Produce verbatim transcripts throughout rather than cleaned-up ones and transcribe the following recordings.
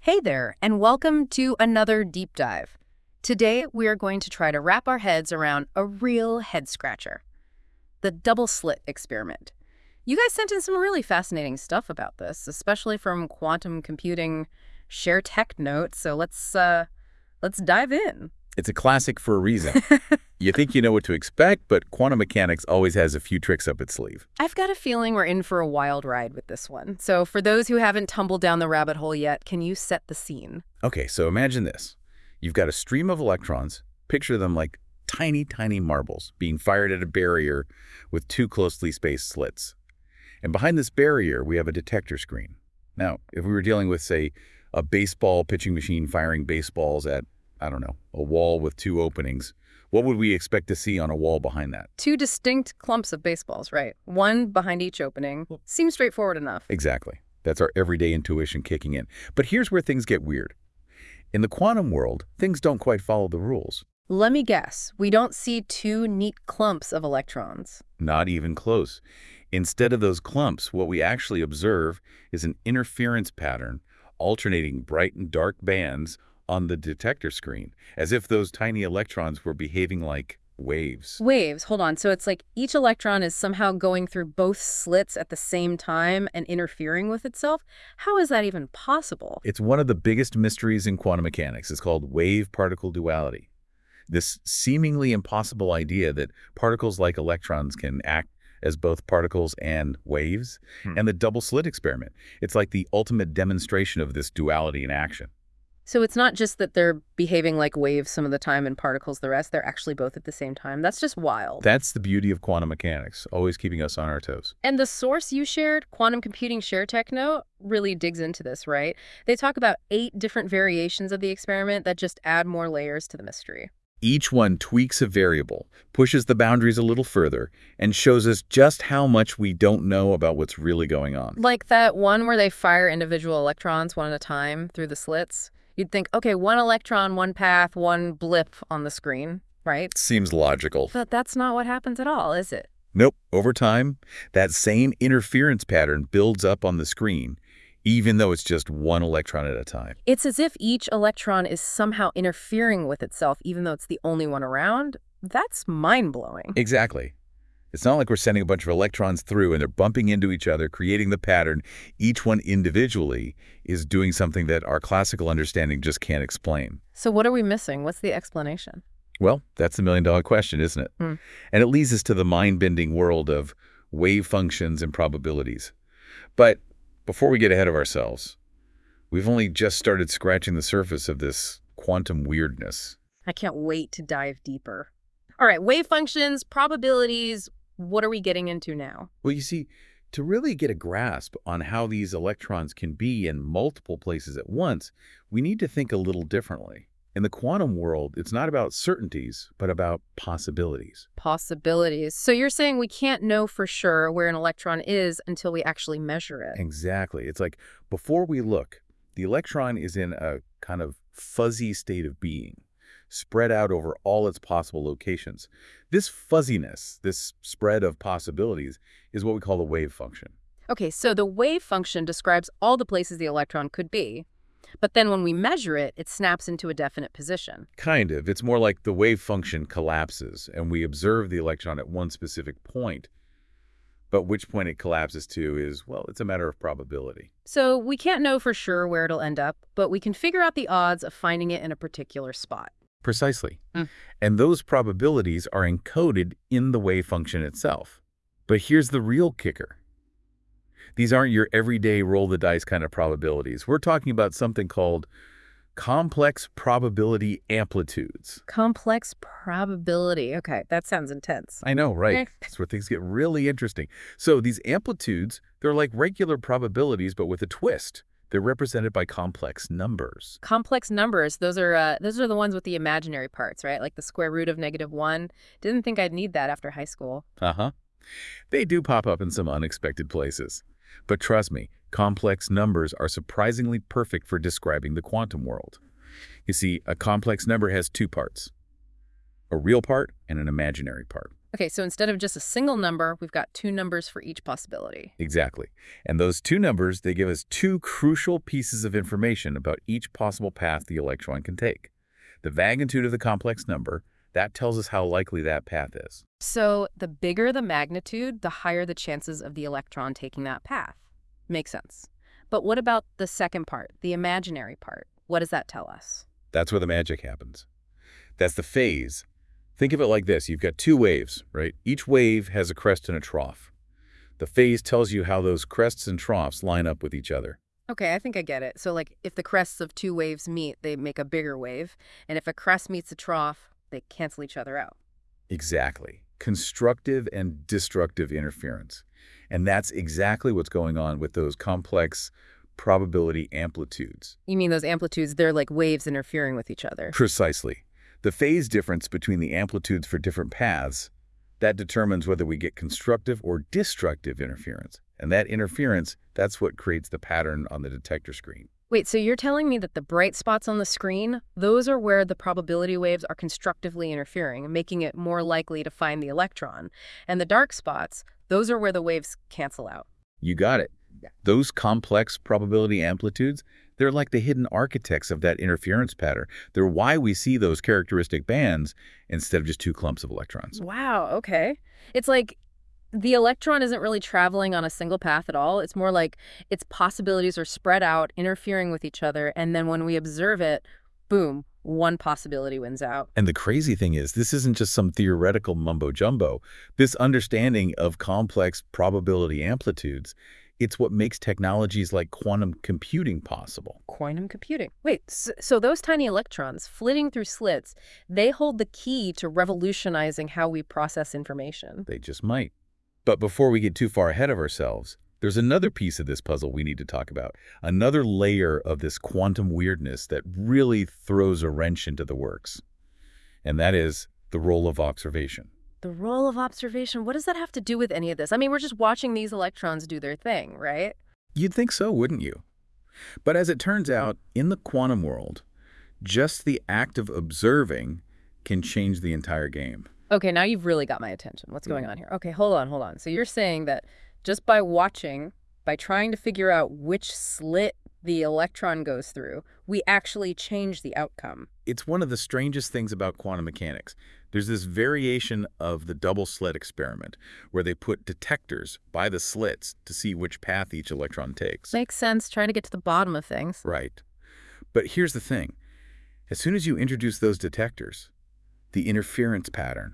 Hey there, and welcome to another deep dive. Today, we are going to try to wrap our heads around a real head scratcher, the double slit experiment. You guys sent in some really fascinating stuff about this, especially from quantum computing share tech notes, so let's uh let's dive in. It's a classic for a reason. You think you know what to expect, but quantum mechanics always has a few tricks up its sleeve. I've got a feeling we're in for a wild ride with this one. So for those who haven't tumbled down the rabbit hole yet, can you set the scene? Okay, so imagine this. You've got a stream of electrons. Picture them like tiny, tiny marbles being fired at a barrier with two closely spaced slits. And behind this barrier, we have a detector screen. Now, if we were dealing with, say, a baseball pitching machine firing baseballs at, I don't know, a wall with two openings, what would we expect to see on a wall behind that? Two distinct clumps of baseballs, right? One behind each opening. Seems straightforward enough. Exactly. That's our everyday intuition kicking in. But here's where things get weird. In the quantum world, things don't quite follow the rules. Let me guess. We don't see two neat clumps of electrons. Not even close. Instead of those clumps, what we actually observe is an interference pattern alternating bright and dark bands on the detector screen, as if those tiny electrons were behaving like waves. Waves, hold on. So it's like each electron is somehow going through both slits at the same time and interfering with itself? How is that even possible? It's one of the biggest mysteries in quantum mechanics. It's called wave-particle duality. This seemingly impossible idea that particles like electrons can act as both particles and waves, hmm. and the double slit experiment. It's like the ultimate demonstration of this duality in action. So it's not just that they're behaving like waves some of the time and particles the rest, they're actually both at the same time. That's just wild. That's the beauty of quantum mechanics, always keeping us on our toes. And the source you shared, Quantum Computing Share Tech Note, really digs into this, right? They talk about eight different variations of the experiment that just add more layers to the mystery. Each one tweaks a variable, pushes the boundaries a little further, and shows us just how much we don't know about what's really going on. Like that one where they fire individual electrons one at a time through the slits. You'd think, okay, one electron, one path, one blip on the screen, right? Seems logical. But that's not what happens at all, is it? Nope. Over time, that same interference pattern builds up on the screen, even though it's just one electron at a time. It's as if each electron is somehow interfering with itself, even though it's the only one around. That's mind-blowing. Exactly. It's not like we're sending a bunch of electrons through and they're bumping into each other, creating the pattern. Each one individually is doing something that our classical understanding just can't explain. So what are we missing? What's the explanation? Well, that's the million-dollar question, isn't it? Hmm. And it leads us to the mind-bending world of wave functions and probabilities. But before we get ahead of ourselves, we've only just started scratching the surface of this quantum weirdness. I can't wait to dive deeper. All right, wave functions, probabilities, what are we getting into now? Well, you see, to really get a grasp on how these electrons can be in multiple places at once, we need to think a little differently. In the quantum world, it's not about certainties, but about possibilities. Possibilities. So you're saying we can't know for sure where an electron is until we actually measure it. Exactly. It's like before we look, the electron is in a kind of fuzzy state of being, spread out over all its possible locations. This fuzziness, this spread of possibilities, is what we call the wave function. Okay, so the wave function describes all the places the electron could be, but then when we measure it, it snaps into a definite position. Kind of. It's more like the wave function collapses, and we observe the electron at one specific point. But which point it collapses to is, well, it's a matter of probability. So we can't know for sure where it'll end up, but we can figure out the odds of finding it in a particular spot. Precisely. Mm. And those probabilities are encoded in the wave function itself. But here's the real kicker. These aren't your everyday roll-the-dice kind of probabilities. We're talking about something called complex probability amplitudes. Complex probability. Okay, that sounds intense. I know, right? That's where things get really interesting. So these amplitudes, they're like regular probabilities, but with a twist. They're represented by complex numbers. Complex numbers, those are uh, those are the ones with the imaginary parts, right? Like the square root of negative one. Didn't think I'd need that after high school. Uh-huh. They do pop up in some unexpected places. But trust me, complex numbers are surprisingly perfect for describing the quantum world. You see, a complex number has two parts, a real part and an imaginary part. Okay, so instead of just a single number, we've got two numbers for each possibility. Exactly. And those two numbers, they give us two crucial pieces of information about each possible path the electron can take. The magnitude of the complex number, that tells us how likely that path is. So the bigger the magnitude, the higher the chances of the electron taking that path. Makes sense. But what about the second part, the imaginary part? What does that tell us? That's where the magic happens. That's the phase. Think of it like this. You've got two waves, right? Each wave has a crest and a trough. The phase tells you how those crests and troughs line up with each other. Okay, I think I get it. So like if the crests of two waves meet, they make a bigger wave. And if a crest meets a trough, they cancel each other out. Exactly. Constructive and destructive interference. And that's exactly what's going on with those complex probability amplitudes. You mean those amplitudes, they're like waves interfering with each other? Precisely. The phase difference between the amplitudes for different paths, that determines whether we get constructive or destructive interference. And that interference, that's what creates the pattern on the detector screen. Wait, so you're telling me that the bright spots on the screen, those are where the probability waves are constructively interfering, making it more likely to find the electron. And the dark spots, those are where the waves cancel out. You got it. Yeah. Those complex probability amplitudes, they're like the hidden architects of that interference pattern. They're why we see those characteristic bands instead of just two clumps of electrons. Wow, okay. It's like the electron isn't really traveling on a single path at all. It's more like its possibilities are spread out, interfering with each other, and then when we observe it, boom, one possibility wins out. And the crazy thing is, this isn't just some theoretical mumbo-jumbo. This understanding of complex probability amplitudes, it's what makes technologies like quantum computing possible. Quantum computing. Wait, so, so those tiny electrons flitting through slits, they hold the key to revolutionizing how we process information. They just might. But before we get too far ahead of ourselves, there's another piece of this puzzle we need to talk about. Another layer of this quantum weirdness that really throws a wrench into the works. And that is the role of observation. The role of observation, what does that have to do with any of this? I mean, we're just watching these electrons do their thing, right? You'd think so, wouldn't you? But as it turns out, in the quantum world, just the act of observing can change the entire game. Okay, now you've really got my attention. What's going on here? Okay, hold on, hold on. So you're saying that just by watching, by trying to figure out which slit the electron goes through, we actually change the outcome. It's one of the strangest things about quantum mechanics. There's this variation of the double slit experiment where they put detectors by the slits to see which path each electron takes. Makes sense, trying to get to the bottom of things. Right. But here's the thing. As soon as you introduce those detectors, the interference pattern,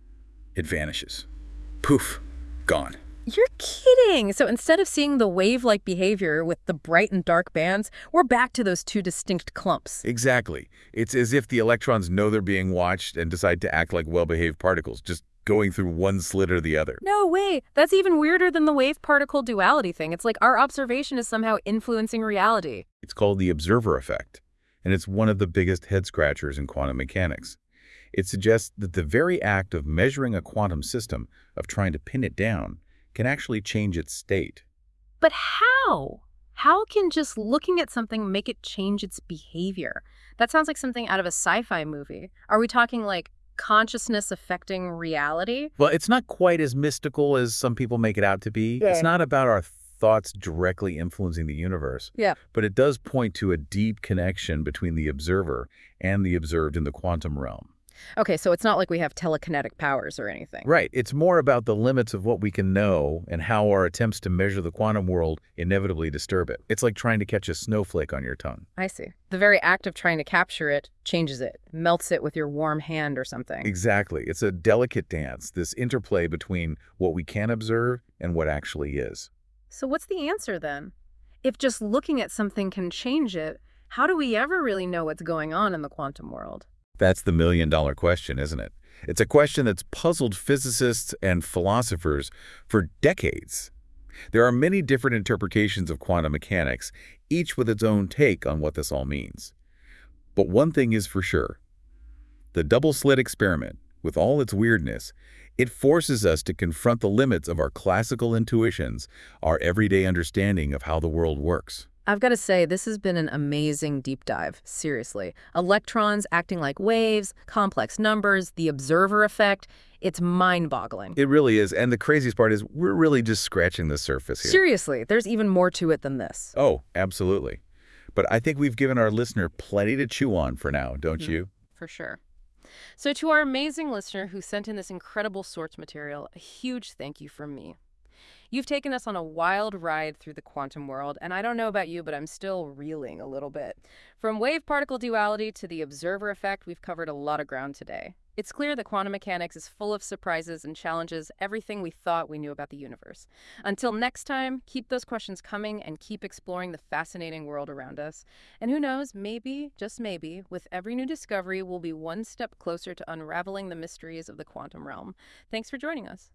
it vanishes. Poof, gone. You're kidding! So instead of seeing the wave-like behavior with the bright and dark bands, we're back to those two distinct clumps. Exactly. It's as if the electrons know they're being watched and decide to act like well-behaved particles, just going through one slit or the other. No way! That's even weirder than the wave-particle duality thing. It's like our observation is somehow influencing reality. It's called the observer effect, and it's one of the biggest head-scratchers in quantum mechanics. It suggests that the very act of measuring a quantum system, of trying to pin it down, can actually change its state. But how? How can just looking at something make it change its behavior? That sounds like something out of a sci-fi movie. Are we talking like consciousness affecting reality? Well, it's not quite as mystical as some people make it out to be. Yeah. It's not about our thoughts directly influencing the universe. Yeah. But it does point to a deep connection between the observer and the observed in the quantum realm. Okay, so it's not like we have telekinetic powers or anything. Right. It's more about the limits of what we can know and how our attempts to measure the quantum world inevitably disturb it. It's like trying to catch a snowflake on your tongue. I see. The very act of trying to capture it changes it, melts it with your warm hand or something. Exactly. It's a delicate dance, this interplay between what we can observe and what actually is. So what's the answer then? If just looking at something can change it, how do we ever really know what's going on in the quantum world? That's the million-dollar question, isn't it? It's a question that's puzzled physicists and philosophers for decades. There are many different interpretations of quantum mechanics, each with its own take on what this all means. But one thing is for sure. The double-slit experiment, with all its weirdness, it forces us to confront the limits of our classical intuitions, our everyday understanding of how the world works. I've got to say, this has been an amazing deep dive, seriously. Electrons acting like waves, complex numbers, the observer effect. It's mind-boggling. It really is, and the craziest part is we're really just scratching the surface here. Seriously, there's even more to it than this. Oh, absolutely. But I think we've given our listener plenty to chew on for now, don't Mhm. you? For sure. So to our amazing listener who sent in this incredible source material, a huge thank you from me. You've taken us on a wild ride through the quantum world, and I don't know about you, but I'm still reeling a little bit. From wave-particle duality to the observer effect, we've covered a lot of ground today. It's clear that quantum mechanics is full of surprises and challenges everything we thought we knew about the universe. Until next time, keep those questions coming and keep exploring the fascinating world around us. And who knows, maybe, just maybe, with every new discovery, we'll be one step closer to unraveling the mysteries of the quantum realm. Thanks for joining us.